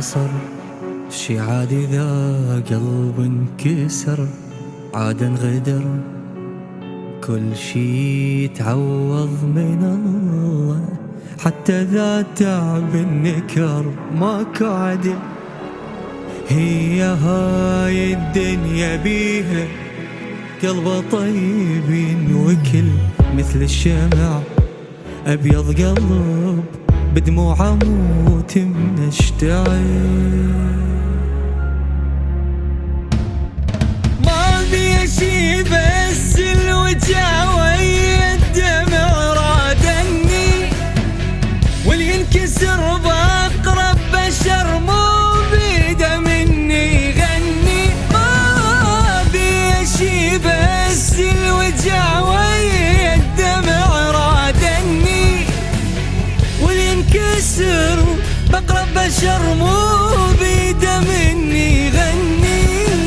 حصل شي عادي ذا قلب انكسر، عاد انغدر كل شي تعوض من الله، حتى ذا تعب النكر ماكو عدل. هي هاي الدنيا بيها قلبه طيب ينوكل، مثل الشمع أبيض قلب بدموع أموت من اشتعل. ما بي شي بس الوجع ويا الدمع رادني، واللي ينكسر بأقرب بشر مو بيده مني يغني. ما بي شي بس الوجع ويا الدمع رادني، واللي ينكسر بأقرب بشر مو بيده مني يغني.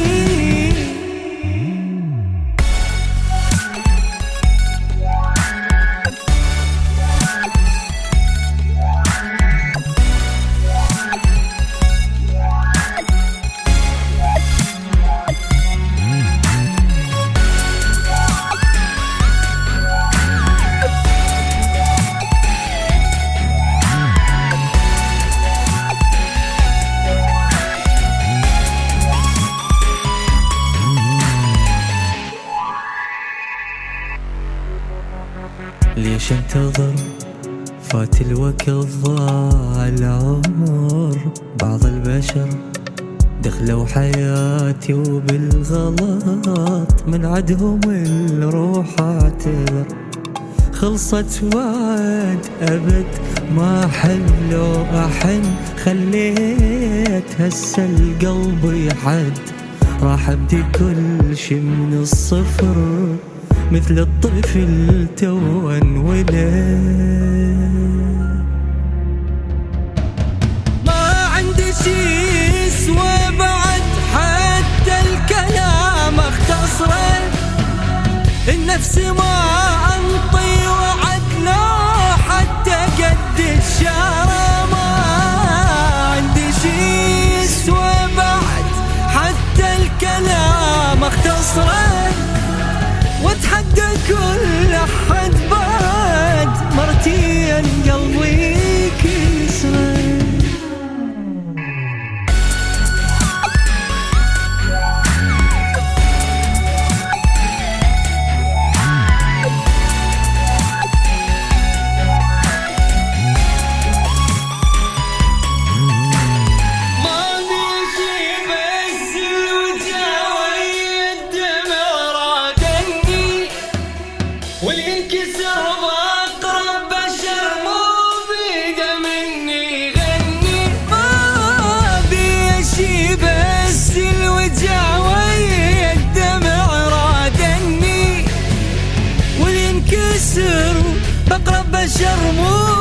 ليش انتظر فات الوقت ضاع العمر، بعض البشر دخلوا حياتي وبالغلط، من عدهم الروح اعتذر. خلصت بعد أبد ما أحن لو أحن، خليت هسه القلب يحد، راح أبدي كل شي من الصفر، مثل الطفل تو انولد. ما عندي شي يسوى بعد حتى الكلام اختصره، النفس ما انطي وعد لو حتى قد الشارة. ما عندي شي يسوى بعد حتى الكلام اختصره، واتحدى كل احد بعد مرتين قلبي كسره. واللي ينكسر بأقرب بشر مو بيده مني يغني. ما بي شي بس الوجع ويا الدمع رادني، واللي ينكسر بأقرب بشر مو